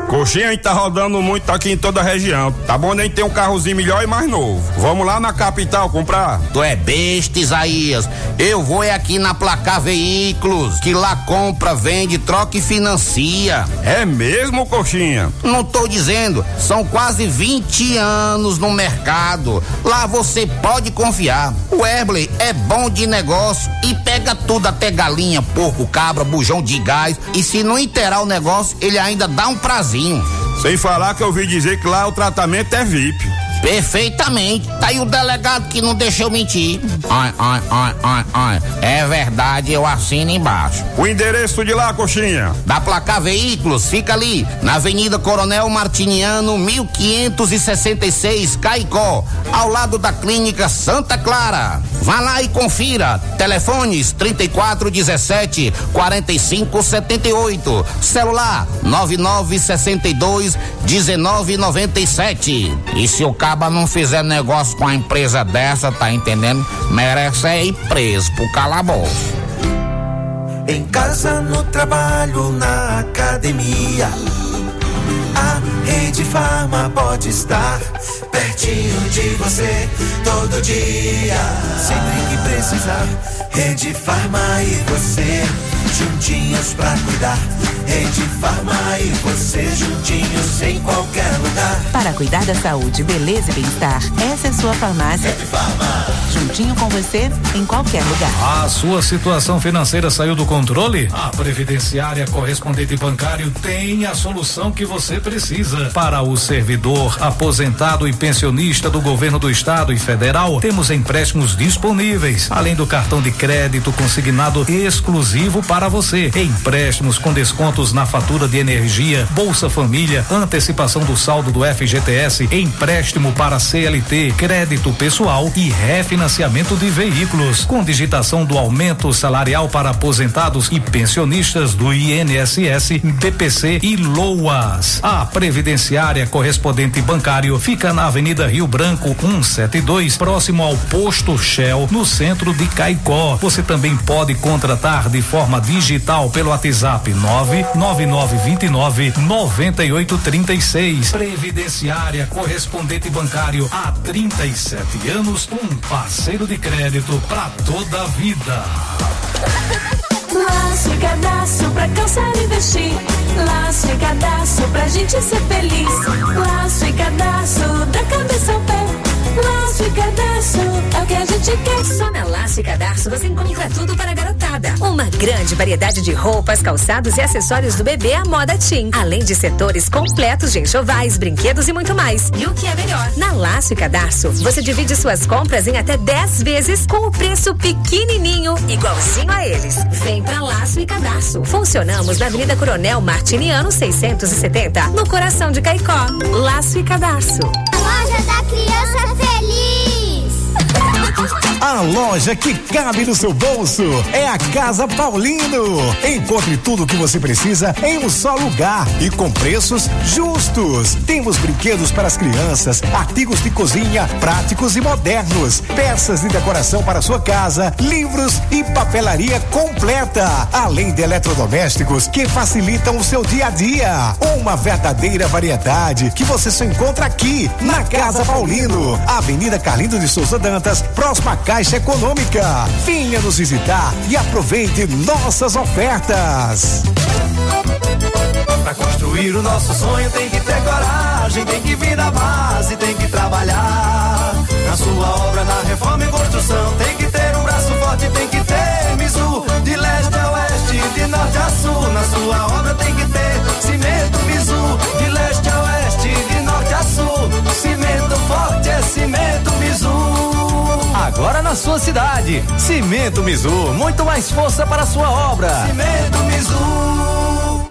Coxinha, a gente tá rodando muito aqui em toda a região. Tá bom, a gente tem um carrozinho melhor e mais novo. Vamos lá na capital comprar. Tu é besta, Isaías. Eu vou é aqui na Placar Veículos, que lá compra, vende, troca e financia. É mesmo, Coxinha? Não tô dizendo, são quase vinte anos no mercado. Lá você pode confiar. O Erbley é bom de negócio e pega tudo, até galinha, porco, cabra, bujão de gás, e se não inteirar o negócio, ele ainda dá um prazinho. Sem falar que eu ouvi dizer que lá o tratamento é V I P. Perfeitamente. Tá aí o delegado que não deixou mentir. Ai, ai, ai, ai, ai. É verdade, eu assino embaixo. O endereço de lá, Coxinha? Da Placar Veículos, fica ali, na Avenida Coronel Martiniano, mil quinhentos e sessenta e seis, Caicó, ao lado da Clínica Santa Clara. Vá lá e confira. Telefones trinta e quatro dezessete, quarenta e cinco setenta e oito. Celular nove nove sessenta e dois, dezenove noventa e sete. E se o caba não fizer negócio com a empresa dessa, tá entendendo? Merece é ir preso pro calabouço. Em casa, no trabalho, na academia, a Rede Farma pode estar pertinho de você todo dia. Sempre que precisar, Rede Farma e você juntinhos pra cuidar. Rede Farma e você juntinhos em qualquer lugar. Para cuidar da saúde, beleza e bem-estar, essa é sua farmácia. Rede Farma. Juntinho com você em qualquer lugar. A sua situação financeira saiu do controle? A Previdenciária Correspondente Bancário tem a solução que você precisa. Para o servidor, aposentado e pensionista do governo do estado e federal, temos empréstimos disponíveis, além do cartão de crédito consignado exclusivo para você. Empréstimos com descontos na fatura de energia, Bolsa Família, antecipação do saldo do F G T S, empréstimo para C L T, crédito pessoal e refinanciamento de veículos, com digitação do aumento salarial para aposentados e pensionistas do I N S S, B P C e LOAS. A Previdenciária Correspondente Bancário fica na Avenida Rio Branco cento e setenta e dois, próximo ao posto Shell, no centro de Caicó. Você também pode contratar de forma digital pelo WhatsApp nove nove nove dois nove, nove oito três seis. Previdenciária Correspondente Bancário, há trinta e sete anos, um parceiro de crédito para toda a vida. Laço e cadastro pra calçar e vestir. Laço e cadastro pra gente ser feliz. Laço e cadastro da cabeça ao pé. Laço e cadastro é o que a gente quer. Só na Laço e Cadastro você encontra tudo para a garotada. Uma grande variedade de roupas, calçados e acessórios do bebê à moda teen. Além de setores completos de enxovais, brinquedos e muito mais. E o que é melhor? Na Laço e Cadastro você divide suas compras em até dez vezes com o preço pequenininho, igualzinho a eles. Vem pra Laço e Cadastro. Funcionamos na Avenida Coronel Martiniano seiscentos e setenta, no coração de Caicó. Laço e Cadastro. A loja da criança feliz. A loja que cabe no seu bolso é a Casa Paulino. Encontre tudo o que você precisa em um só lugar e com preços justos. Temos brinquedos para as crianças, artigos de cozinha práticos e modernos, peças de decoração para sua casa, livros e papelaria completa, além de eletrodomésticos que facilitam o seu dia a dia. Uma verdadeira variedade que você só encontra aqui na Casa Paulino, Avenida Carlindo de Souza Dantas, próxima à Caixa Econômica. Venha nos visitar e aproveite nossas ofertas. Pra construir o nosso sonho tem que ter coragem, tem que vir da base, tem que trabalhar. Na sua obra, na reforma e construção, tem que ter um braço forte, tem que ter Mizu. De leste a oeste, de norte a sul, na sua obra tem que ter cimento Mizu. De leste a oeste, de norte a sul, cimento forte é cimento Mizu. Agora na sua cidade, Cimento Mizu, muito mais força para a sua obra. Cimento Mizu.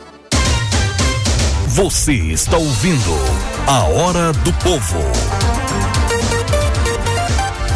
Você está ouvindo a Hora do Povo.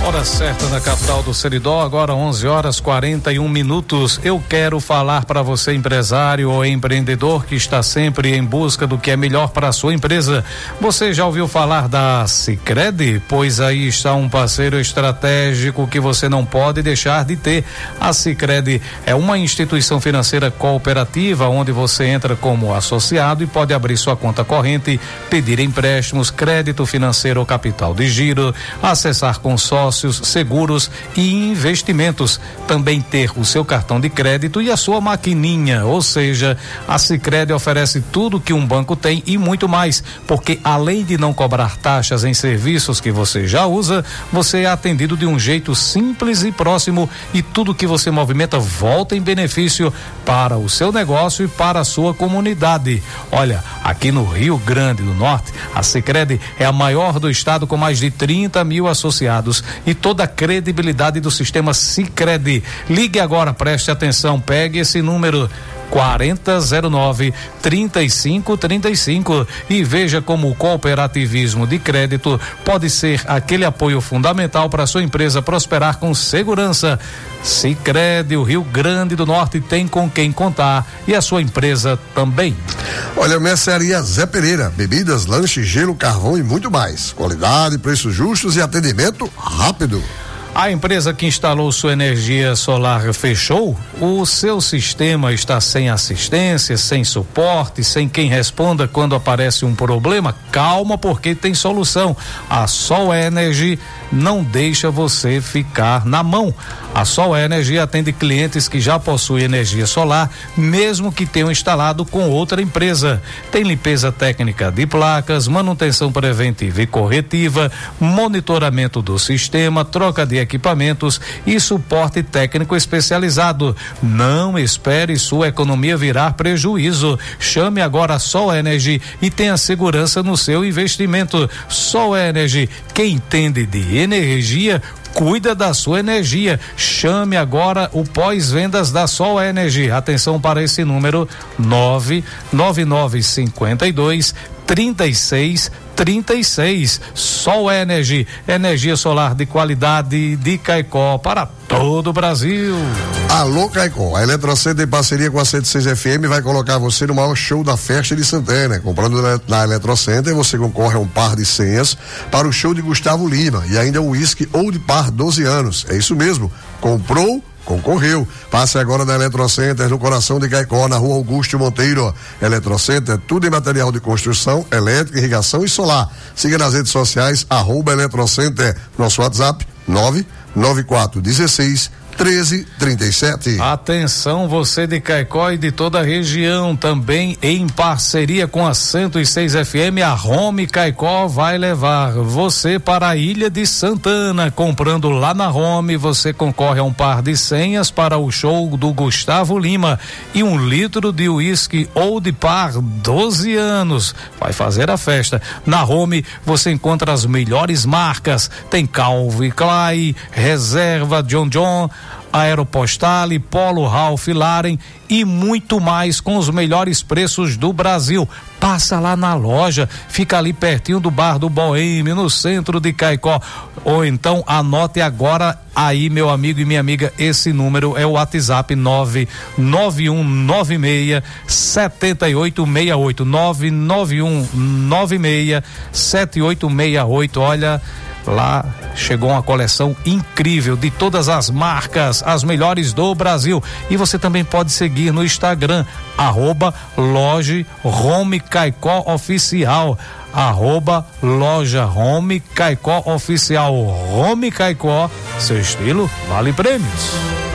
Hora certa na capital do Seridó, agora onze horas quarenta e um minutos. Eu quero falar para você, empresário ou empreendedor que está sempre em busca do que é melhor para a sua empresa. Você já ouviu falar da Sicredi? Pois aí está um parceiro estratégico que você não pode deixar de ter. A Sicredi é uma instituição financeira cooperativa onde você entra como associado e pode abrir sua conta corrente, pedir empréstimos, crédito financeiro ou capital de giro, acessar consórcios, seguros e investimentos, também ter o seu cartão de crédito e a sua maquininha, ou seja, a Sicredi oferece tudo que um banco tem e muito mais, porque além de não cobrar taxas em serviços que você já usa, você é atendido de um jeito simples e próximo e tudo que você movimenta volta em benefício para o seu negócio e para a sua comunidade. Olha, aqui no Rio Grande do Norte, a Sicredi é a maior do estado com mais de trinta mil associados e toda a credibilidade do sistema Sicredi. Ligue agora, preste atenção, pegue esse número quarenta zero nove, trinta e cinco trinta e cinco e veja como o cooperativismo de crédito pode ser aquele apoio fundamental para a sua empresa prosperar com segurança. Sicredi, o Rio Grande do Norte tem com quem contar e a sua empresa também. Olha, Mercearia Zé Pereira, bebidas, lanche, gelo, carvão e muito mais. Qualidade, preços justos e atendimento rápido. A empresa que instalou sua energia solar fechou? O seu sistema está sem assistência, sem suporte, sem quem responda quando aparece um problema? Calma, porque tem solução. A Sol Energy não deixa você ficar na mão. A Sol Energy atende clientes que já possuem energia solar, mesmo que tenham instalado com outra empresa. Tem limpeza técnica de placas, manutenção preventiva e corretiva, monitoramento do sistema, troca de equipamentos e suporte técnico especializado. Não espere sua economia virar prejuízo. Chame agora a Sol Energy e tenha segurança no seu investimento. Sol Energy, quem entende de energia, cuida da sua energia. Chame agora o pós-vendas da Sol Energy. Atenção para esse número: nove nove nove cinco dois, três seis três seis. Sol Energy, energia solar de qualidade de Caicó para todo o Brasil. Alô, Caicó, a Eletrocenter em parceria com a cento e seis F M vai colocar você no maior show da festa de Santana. Comprando na Eletrocenter, você concorre a um par de senhas para o show de Gustavo Lima e ainda um uísque Old Par doze anos. É isso mesmo, comprou, concorreu. Passe agora na Eletrocenter, no coração de Caicó, na rua Augusto Monteiro. Eletrocenter, tudo em material de construção, elétrica, irrigação e solar. Siga nas redes sociais, arroba Eletrocenter. Nosso WhatsApp, nove nove quatro um seis treze trinta e sete. Atenção, você de Caicó e de toda a região, também em parceria com a cento e seis F M, a Home Caicó vai levar você para a Ilha de Santana. Comprando lá na Home, você concorre a um par de senhas para o show do Gustavo Lima e um litro de uísque Old Par doze anos. Vai fazer a festa. Na Home você encontra as melhores marcas. Tem Calvin Klein, Reserva, John John, Aeropostale, Polo Ralph Lauren e muito mais com os melhores preços do Brasil. Passa lá na loja, fica ali pertinho do Bar do Boêmio, no centro de Caicó. Ou então anote agora aí, meu amigo e minha amiga, esse número é o WhatsApp nove nove um nove seis sete oito seis oito, nove nove um nove seis sete oito seis oito. Olha, lá chegou uma coleção incrível de todas as marcas, as melhores do Brasil. E você também pode seguir no Instagram, arroba loja Home Caicó Oficial, arroba loja Home Caicó Oficial. Home Caicó, seu estilo vale prêmios.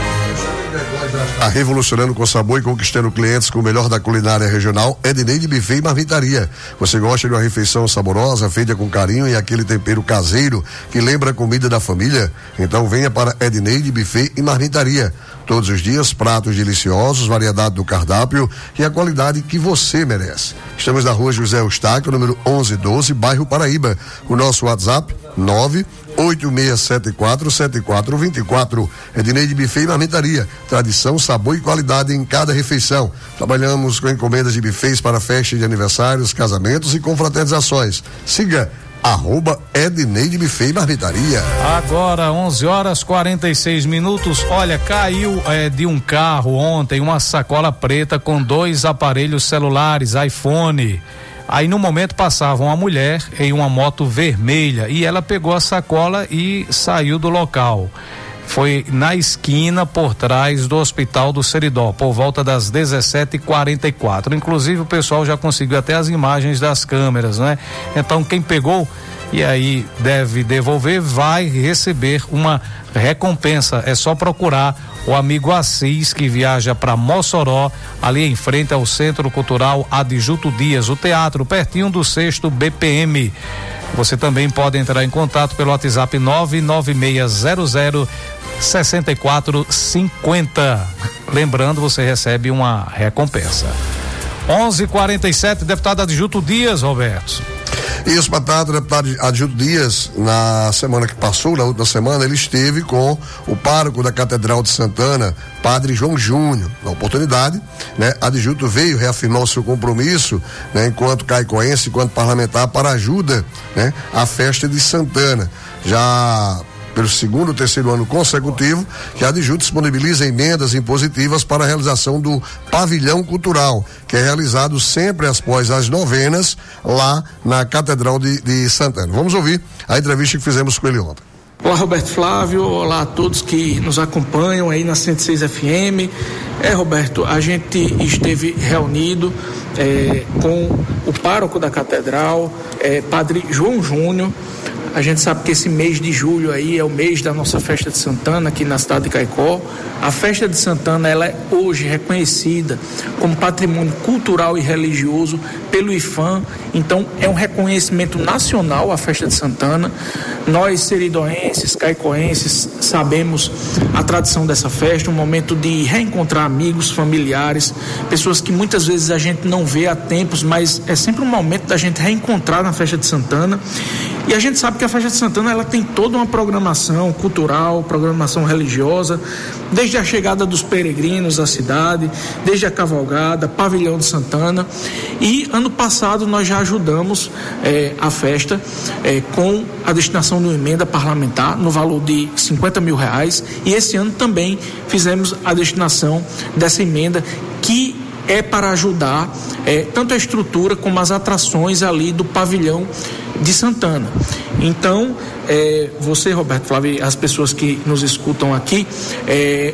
Está revolucionando com sabor e conquistando clientes com o melhor da culinária regional. Edneide Buffet e Marmitaria. Você gosta de uma refeição saborosa, feita com carinho e aquele tempero caseiro que lembra a comida da família? Então venha para Edneide Buffet e Marmitaria. Todos os dias, pratos deliciosos, variedade do cardápio e a qualidade que você merece. Estamos na rua José Eustáquio, número onze doze, bairro Paraíba. O nosso WhatsApp, nove oito seis sete quatro sete quatro dois quatro. Edneide Buffet e Marmitaria. Tradição, sabor e qualidade em cada refeição. Trabalhamos com encomendas de buffets para festas de aniversários, casamentos e confraternizações. Siga arroba Edneide Buffet e Marmitaria. Agora, onze horas quarenta e seis minutos. Olha, caiu é, de um carro ontem uma sacola preta com dois aparelhos celulares, iPhone. Aí no momento passava uma mulher em uma moto vermelha e ela pegou a sacola e saiu do local. Foi na esquina por trás do Hospital do Seridó, por volta das dezessete e quarenta e quatro. Inclusive o pessoal já conseguiu até as imagens das câmeras, né? Então quem pegou e aí deve devolver, vai receber uma recompensa. É só procurar o amigo Assis, que viaja para Mossoró, ali em frente ao Centro Cultural Adjuto Dias, o teatro, pertinho do sexto B P M. Você também pode entrar em contato pelo WhatsApp nove nove seis zero zero seis quatro cinco zero. Lembrando, você recebe uma recompensa. onze e quarenta e sete, deputado Adjuto Dias, Roberto. Isso, Batata, o deputado Adjuto Dias, na semana que passou, na última semana, ele esteve com o pároco da Catedral de Santana, Padre João Júnior. Na oportunidade, né, Adjuto veio reafirmar o seu compromisso, né, enquanto caicoense, enquanto parlamentar, para ajuda, né, à festa de Santana. Já pelo segundo ou terceiro ano consecutivo, que a Adjuto disponibiliza emendas impositivas para a realização do pavilhão cultural, que é realizado sempre após as novenas lá na Catedral de, de Santana. Vamos ouvir a entrevista que fizemos com ele ontem. Olá, Roberto Flávio, olá a todos que nos acompanham aí na cento e seis F M. É, Roberto, a gente esteve reunido é, com o pároco da Catedral, é, Padre João Júnior. A gente sabe que esse mês de julho aí é o mês da nossa festa de Santana aqui na cidade de Caicó. A festa de Santana, ela é hoje reconhecida como patrimônio cultural e religioso pelo I F A M. Então é um reconhecimento nacional a festa de Santana. Nós seridoenses, caicoenses, sabemos a tradição dessa festa, um momento de reencontrar amigos, familiares, pessoas que muitas vezes a gente não vê há tempos, mas é sempre um momento da gente reencontrar na festa de Santana. E a gente sabe que a festa de Santana, ela tem toda uma programação cultural, programação religiosa, desde a chegada dos peregrinos à cidade, desde a cavalgada, pavilhão de Santana. E ano passado nós já ajudamos eh, a festa eh, com a destinação de uma emenda parlamentar no valor de cinquenta mil reais. E esse ano também fizemos a destinação dessa emenda, que é para ajudar eh, tanto a estrutura como as atrações ali do pavilhão de Santana. Então, eh, você, Roberto Flávio, as pessoas que nos escutam aqui, eh,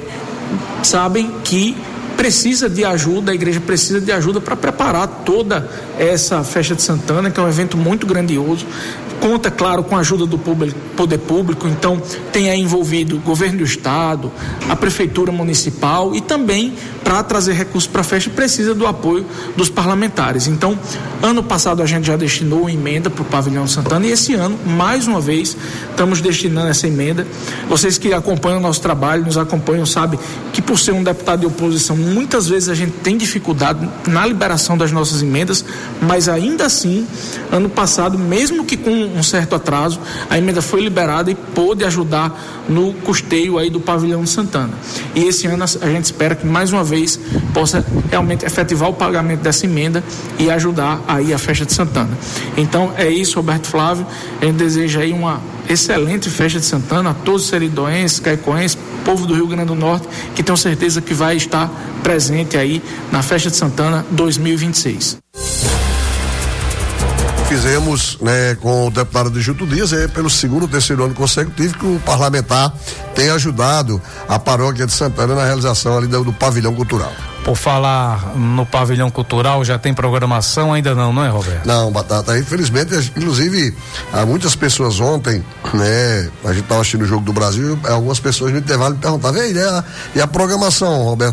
sabem que precisa de ajuda, a igreja precisa de ajuda para preparar toda essa festa de Santana, que é um evento muito grandioso. Conta, claro, com a ajuda do público, poder público, então tem aí envolvido o governo do estado, a prefeitura municipal, e também, para trazer recursos para a festa, precisa do apoio dos parlamentares. Então, ano passado a gente já destinou emenda para o pavilhão de Santana, e esse ano, mais uma vez, estamos destinando essa emenda. Vocês que acompanham o nosso trabalho, nos acompanham, sabem que, por ser um deputado de oposição, muitas vezes a gente tem dificuldade na liberação das nossas emendas, mas ainda assim, ano passado, mesmo que com um certo atraso, a emenda foi liberada e pôde ajudar no custeio aí do pavilhão de Santana. E esse ano a gente espera que mais uma vez possa realmente efetivar o pagamento dessa emenda e ajudar aí a festa de Santana. Então é isso, Roberto Flávio, a gente deseja aí uma excelente festa de Santana a todos os seridoenses, caicoenses, povo do Rio Grande do Norte, que tenho certeza que vai estar presente aí na festa de Santana dois mil e vinte e seis. Fizemos, né, com o deputado Adjuto Dias, é pelo segundo ou terceiro ano consecutivo que o parlamentar tem ajudado a paróquia de Santana na realização ali do, do pavilhão cultural. Por falar no pavilhão cultural, já tem programação? Ainda não, não é, Roberto? Não, Batata, infelizmente, inclusive, há muitas pessoas ontem, né, a gente estava assistindo o Jogo do Brasil, algumas pessoas no intervalo me perguntavam, e a, e a programação, Roberto